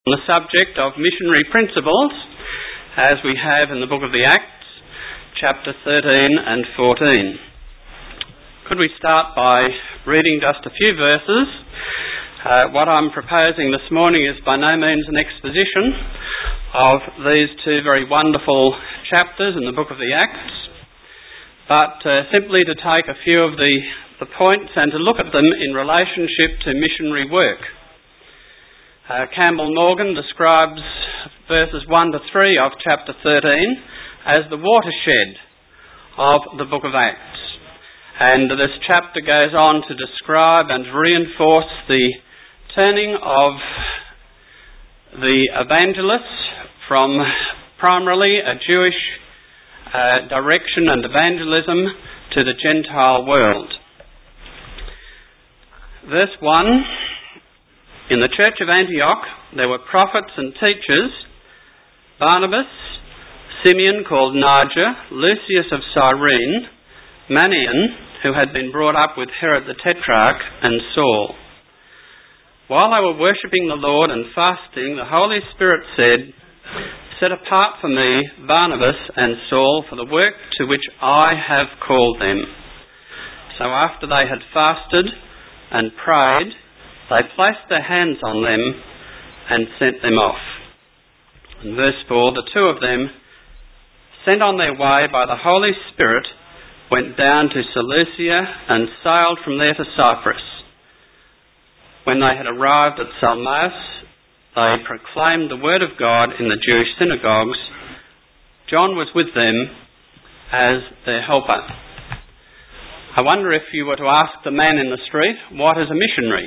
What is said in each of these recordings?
On the subject of missionary principles, as we have in the book of the Acts, chapter 13 and 14. Could we start by reading just a few verses? What I'm proposing this morning is by no means an exposition of these two very wonderful chapters in the book of the Acts, but simply to take a few of the points and to look at them in relationship to missionary work. Campbell Morgan describes verses 1 to 3 of chapter 13 as the watershed of the book of Acts. And this chapter goes on to describe and reinforce the turning of the evangelists from primarily a Jewish direction and evangelism to the Gentile world. Verse 1. In the church of Antioch there were prophets and teachers, Barnabas, Simeon called Niger, Lucius of Cyrene, Manaen, who had been brought up with Herod the Tetrarch, and Saul. While they were worshipping the Lord and fasting, the Holy Spirit said, "Set apart for me Barnabas and Saul for the work to which I have called them." So after they had fasted and prayed, they placed their hands on them and sent them off. In verse 4, the two of them, sent on their way by the Holy Spirit, went down to Seleucia and sailed from there to Cyprus. When they had arrived at Salamis, they proclaimed the word of God in the Jewish synagogues. John was with them as their helper. I wonder if you were to ask the man in the street, what is a missionary?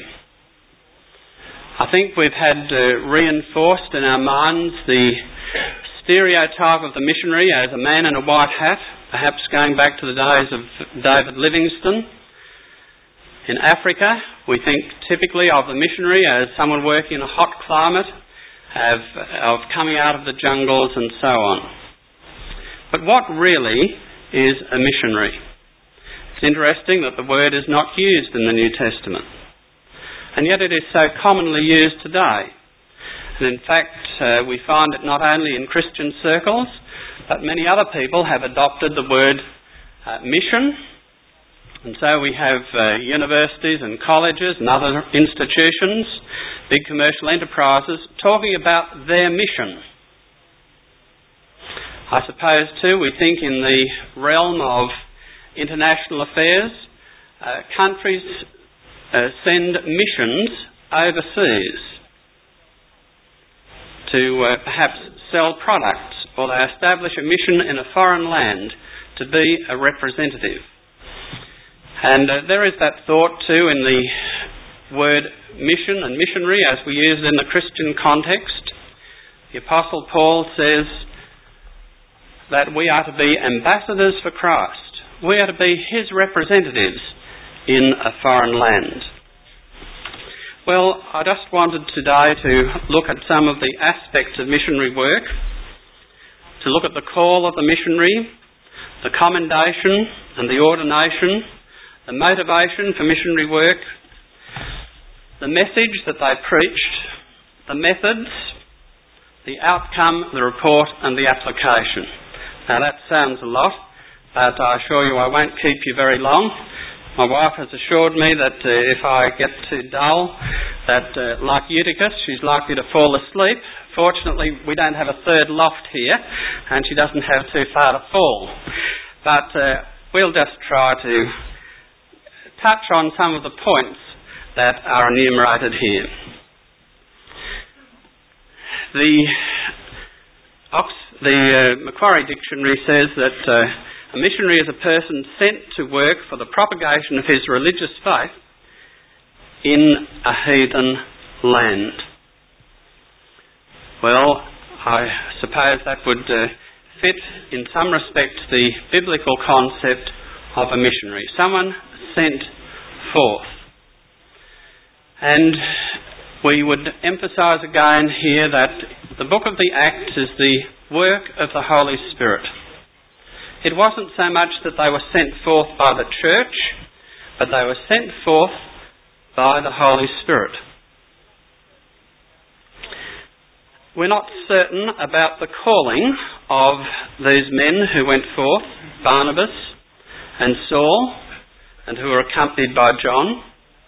I think we've had reinforced in our minds the stereotype of the missionary as a man in a white hat, perhaps going back to the days of David Livingstone. In Africa, we think typically of the missionary as someone working in a hot climate, of coming out of the jungles and so on. But what really is a missionary? It's interesting that the word is not used in the New Testament. And yet it is so commonly used today. And in fact, we find it not only in Christian circles, but many other people have adopted the word mission. And so we have universities and colleges and other institutions, big commercial enterprises, talking about their mission. I suppose too, we think in the realm of international affairs, countries send missions overseas to perhaps sell products, or they establish a mission in a foreign land to be a representative. And there is that thought too in the word mission and missionary as we use it in the Christian context. The Apostle Paul says that we are to be ambassadors for Christ. We are to be his representatives in a foreign land. Well, I just wanted today to look at some of the aspects of missionary work, to look at the call of the missionary, the commendation and the ordination, the motivation for missionary work, the message that they preached, the methods, the outcome, the report and the application. Now that sounds a lot, but I assure you I won't keep you very long. My wife has assured me that if I get too dull, that like Eutychus, she's likely to fall asleep. Fortunately, we don't have a third loft here, and she doesn't have too far to fall. But we'll just try to touch on some of the points that are enumerated here. The Macquarie Dictionary says that a missionary is a person sent to work for the propagation of his religious faith in a heathen land. Well, I suppose that would fit in some respects the biblical concept of a missionary. Someone sent forth. And we would emphasise again here that the book of the Acts is the work of the Holy Spirit. It wasn't so much that they were sent forth by the church, but they were sent forth by the Holy Spirit. We're not certain about the calling of these men who went forth, Barnabas and Saul, and who were accompanied by John.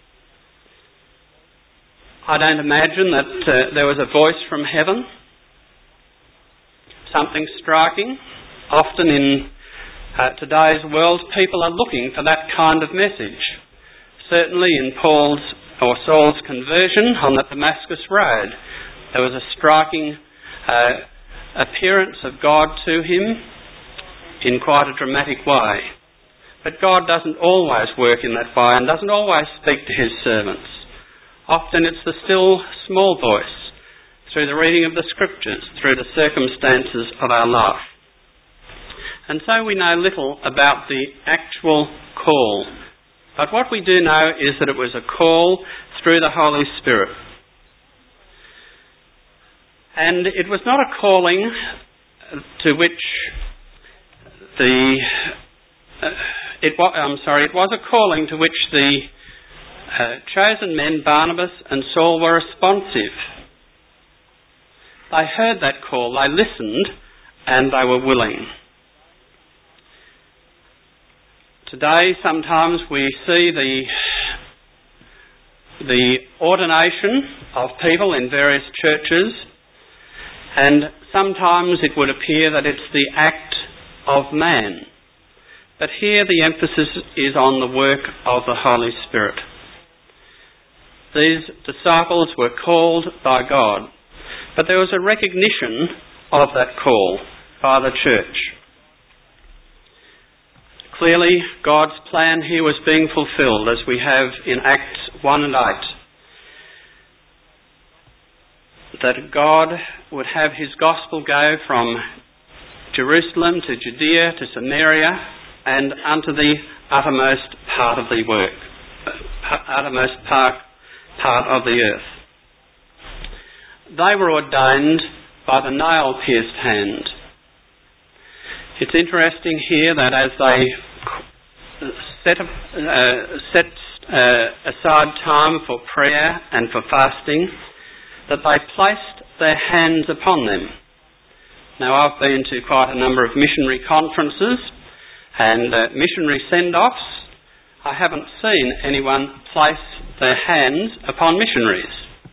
I don't imagine that there was a voice from heaven, something striking. Often in today's world, people are looking for that kind of message. Certainly in Saul's conversion on the Damascus Road, there was a striking appearance of God to him in quite a dramatic way. But God doesn't always work in that way and doesn't always speak to his servants. Often it's the still small voice through the reading of the scriptures, through the circumstances of our life. And so we know little about the actual call. But what we do know is that it was a call through the Holy Spirit. And it was not a calling to which it was a calling to which the chosen men, Barnabas and Saul, were responsive. They heard that call, they listened, and they were willing. Today, sometimes we see the ordination of people in various churches, and sometimes it would appear that it's the act of man. But here the emphasis is on the work of the Holy Spirit. These disciples were called by God, but there was a recognition of that call by the church. Clearly, God's plan here was being fulfilled, as we have in Acts 1 and 8. That God would have his gospel go from Jerusalem to Judea to Samaria and unto the uttermost part of the earth. They were ordained by the nail-pierced hand. It's interesting here that as they set aside time for prayer and for fasting, that they placed their hands upon them. Now, I've been to quite a number of missionary conferences and missionary send-offs. I haven't seen anyone place their hands upon missionaries.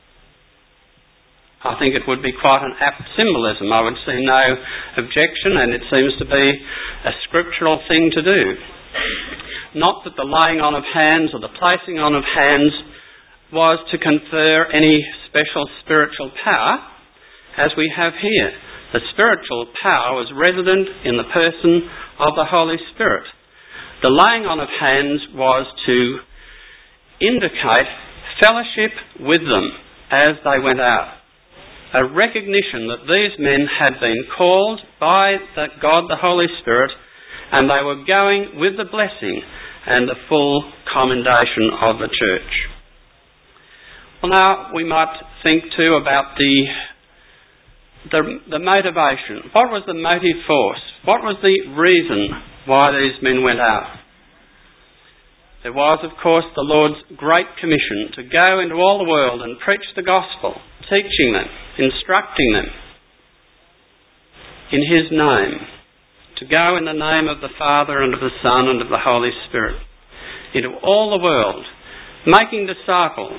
I think it would be quite an apt symbolism. I would see no objection, and it seems to be a scriptural thing to do. Not that the laying on of hands or the placing on of hands was to confer any special spiritual power, as we have here. The spiritual power was resident in the person of the Holy Spirit. The laying on of hands was to indicate fellowship with them as they went out. A recognition that these men had been called by God the Holy Spirit, and they were going with the blessing and the full commendation of the church. Well, now we might think too about the motivation. What was the motive force? What was the reason why these men went out? There was, of course, the Lord's great commission to go into all the world and preach the gospel, teaching them, instructing them in his name, to go in the name of the Father and of the Son and of the Holy Spirit into all the world, making disciples.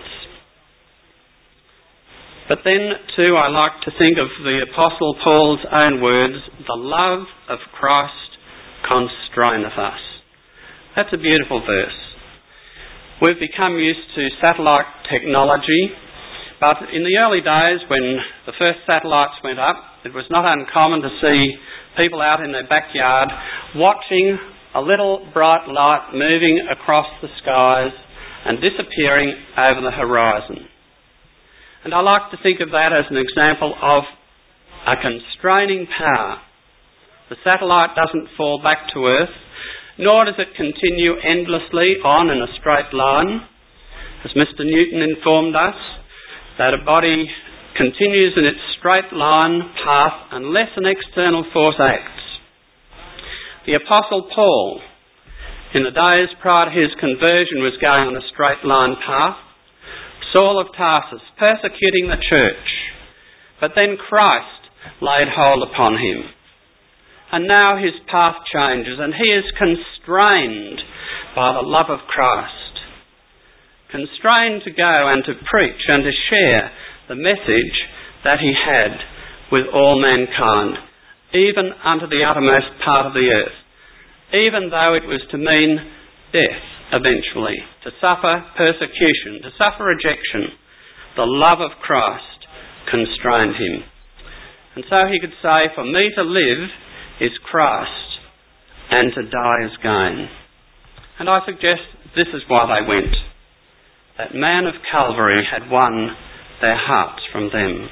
But then too I like to think of the Apostle Paul's own words, the love of Christ constraineth us. That's a beautiful verse. We've become used to satellite technology, but in the early days when the first satellites went up, it was not uncommon to see people out in their backyard watching a little bright light moving across the skies and disappearing over the horizon. And I like to think of that as an example of a constraining power. The satellite doesn't fall back to Earth, nor does it continue endlessly on in a straight line. As Mr. Newton informed us, that a body continues in its straight line path unless an external force acts. The Apostle Paul, in the days prior to his conversion, was going on a straight line path. Saul of Tarsus, persecuting the church, But then Christ laid hold upon him. And now his path changes and he is constrained by the love of Christ. Constrained to go and to preach and to share the message that he had with all mankind, even unto the uttermost part of the earth, even though it was to mean death eventually, to suffer persecution, to suffer rejection. The love of Christ constrained him. And so he could say, for me to live is Christ, and to die is gain. And I suggest this is why they went. That man of Calvary had won their hearts from them.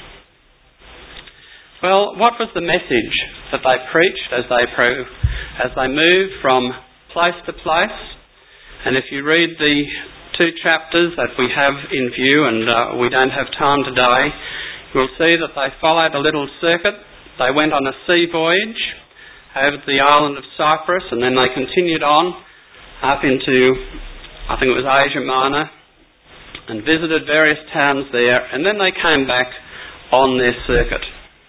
Well, what was the message that they preached as they moved from place to place? And if you read the 2 chapters that we have in view, and we don't have time today, you'll see that they followed a little circuit. They went on a sea voyage over to the island of Cyprus, and then they continued on up into, I think it was Asia Minor, and visited various towns there, and then they came back on their circuit.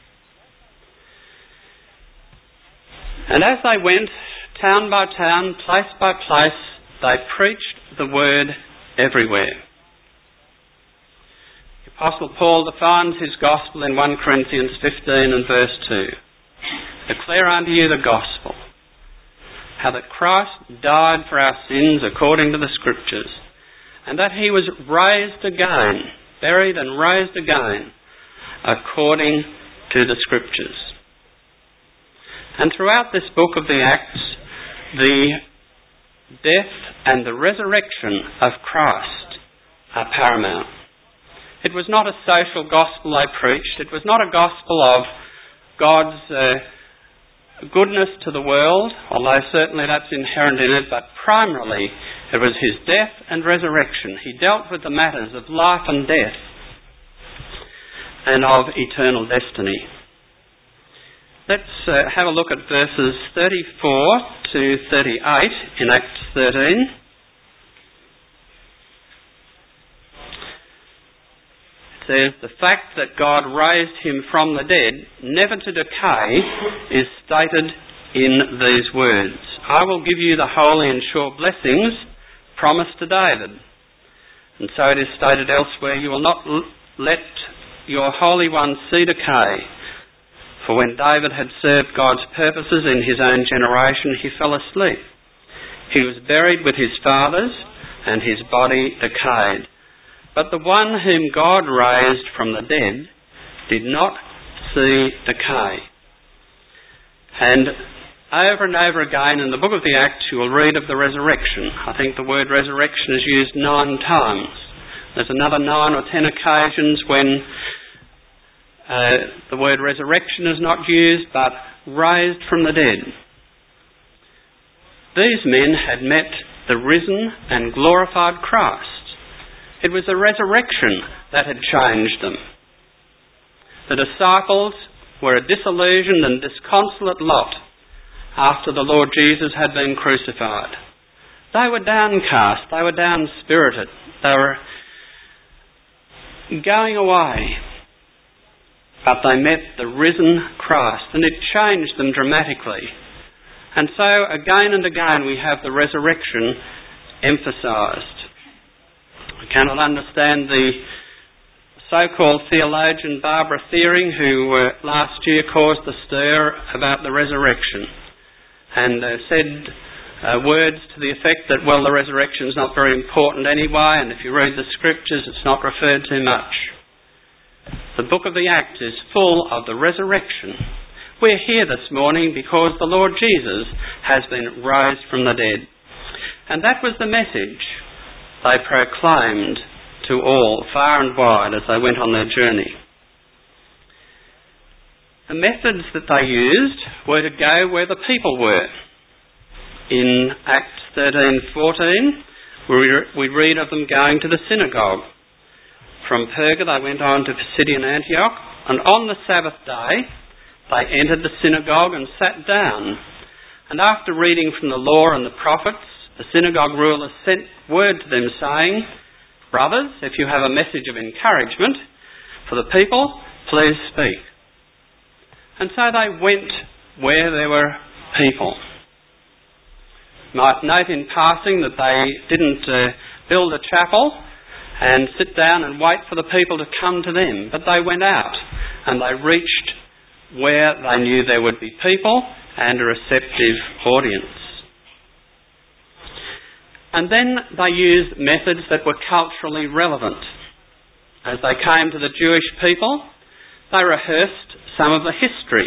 And as they went, town by town, place by place, they preached the word everywhere. The Apostle Paul defines his gospel in 1 Corinthians 15 and verse 2. Declare unto you the gospel, how that Christ died for our sins according to the Scriptures, and that he was raised again, buried and raised again, according to the Scriptures. And throughout this book of the Acts, the death and the resurrection of Christ are paramount. It was not a social gospel they preached. It was not a gospel of God's goodness to the world, although certainly that's inherent in it, but primarily it was his death and resurrection. He dealt with the matters of life and death and of eternal destiny. Let's have a look at verses 34 to 38 in Acts 13. It says, the fact that God raised him from the dead, never to decay, is stated in these words. I will give you the holy and sure blessings promised to David. And so it is stated elsewhere, you will not let your Holy One see decay. For when David had served God's purposes in his own generation, he fell asleep. He was buried with his fathers, and his body decayed. But the one whom God raised from the dead did not see decay. And over and over again in the book of the Acts you will read of the resurrection. I think the word resurrection is used 9 times. There's another 9 or 10 occasions when the word resurrection is not used, but raised from the dead. These men had met the risen and glorified Christ. It was the resurrection that had changed them. The disciples were a disillusioned and disconsolate lot after the Lord Jesus had been crucified. They were downcast, they were down-spirited, they were going away. But they met the risen Christ, and it changed them dramatically. And so again and again we have the resurrection emphasised. I cannot understand the so-called theologian Barbara Thiering, who last year caused the stir about the resurrection and said words to the effect that, well, the resurrection is not very important anyway, and if you read the Scriptures it's not referred to much. The book of the Acts is full of the resurrection. We're here this morning because the Lord Jesus has been raised from the dead. And that was the message they proclaimed to all, far and wide, as they went on their journey. The methods that they used were to go where the people were. In Acts 13:14, we read of them going to the synagogue. From Perga they went on to Pisidian Antioch, and on the Sabbath day they entered the synagogue and sat down. And after reading from the law and the prophets, the synagogue ruler sent word to them saying, brothers, if you have a message of encouragement for the people, please speak. And so they went where there were people. Might note in passing that they didn't build a chapel and sit down and wait for the people to come to them, but they went out and they reached where they knew there would be people and a receptive audience. And then they used methods that were culturally relevant. As they came to the Jewish people, they rehearsed some of the history.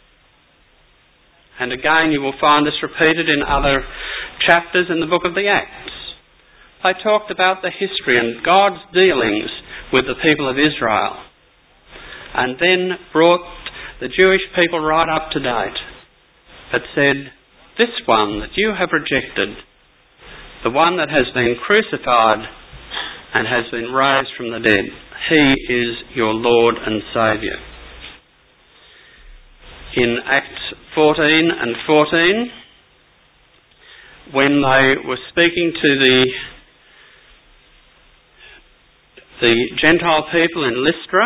And again, you will find this repeated in other chapters in the book of the Acts. They talked about the history and God's dealings with the people of Israel, and then brought the Jewish people right up to date, but said, this one that you have rejected, the one that has been crucified and has been raised from the dead, he is your Lord and Saviour. In Acts 14 and 14, when they were speaking to the Gentile people in Lystra,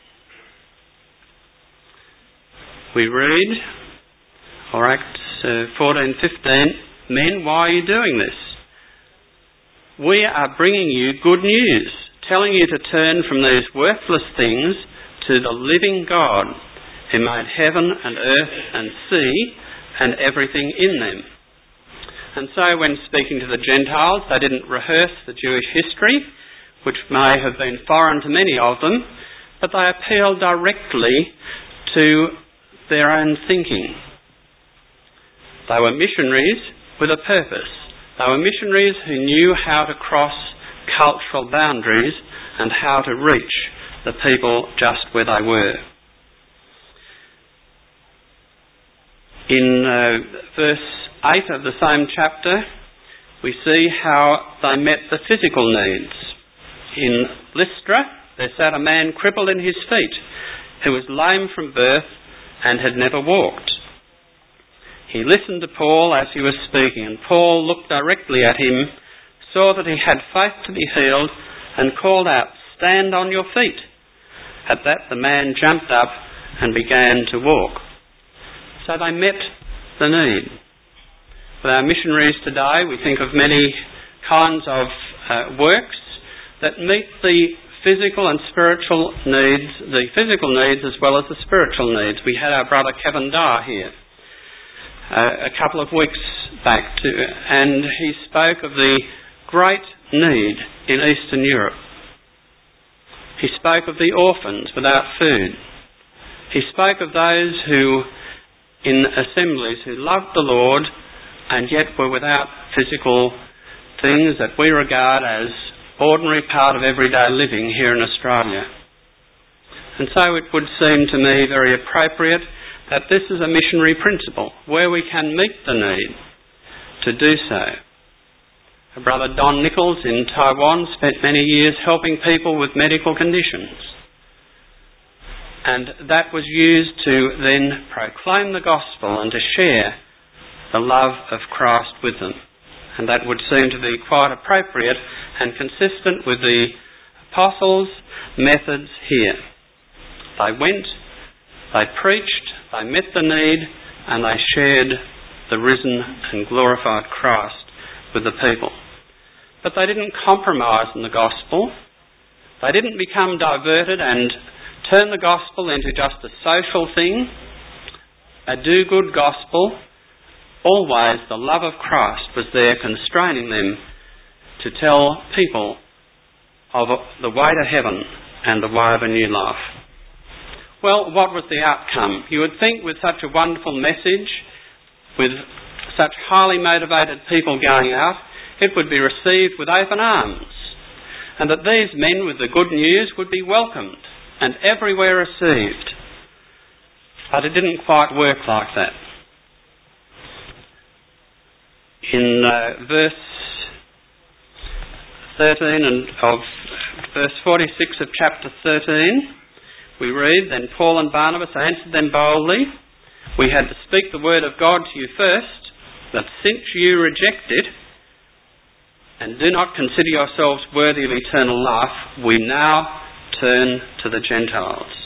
we read, or Acts 14:15, men, why are you doing this? We are bringing you good news, telling you to turn from these worthless things to the living God, who made heaven and earth and sea and everything in them. And so when speaking to the Gentiles, they didn't rehearse the Jewish history, which may have been foreign to many of them, but they appealed directly to their own thinking. They were missionaries with a purpose. They were missionaries who knew how to cross cultural boundaries and how to reach the people just where they were. In verse 8 of the same chapter, we see how they met the physical needs. In Lystra, there sat a man crippled in his feet, who was lame from birth and had never walked. He listened to Paul as he was speaking, and Paul looked directly at him, saw that he had faith to be healed, and called out, "Stand on your feet." At that the man jumped up and began to walk. So they met the need. With our missionaries today, we think of many kinds of works that meet the physical and spiritual needs, the physical needs as well as the spiritual needs. We had our brother Kevin Dar here a couple of weeks back, and he spoke of the great need in Eastern Europe. He spoke of the orphans without food. He spoke of those who, in assemblies, who loved the Lord and yet were without physical things that we regard as ordinary part of everyday living here in Australia. And so it would seem to me very appropriate that this is a missionary principle, where we can meet the need to do so. Our brother Don Nichols in Taiwan spent many years helping people with medical conditions. And that was used to then proclaim the gospel and to share the love of Christ with them. And that would seem to be quite appropriate and consistent with the apostles' methods here. They went, they preached, they met the need, and they shared the risen and glorified Christ with the people. But they didn't compromise in the gospel. They didn't become diverted and turn the gospel into just a social thing, a do-good gospel. Always the love of Christ was there constraining them to tell people of the way to heaven and the way of a new life. Well, what was the outcome? You would think with such a wonderful message, with such highly motivated people going out, it would be received with open arms, and that these men with the good news would be welcomed and everywhere received. But it didn't quite work like that. In verse 13 and of verse 46 of chapter 13, we read, "Then Paul and Barnabas answered them boldly, 'We had to speak the word of God to you first, that since you reject it and do not consider yourselves worthy of eternal life, we now turn to the Gentiles.'"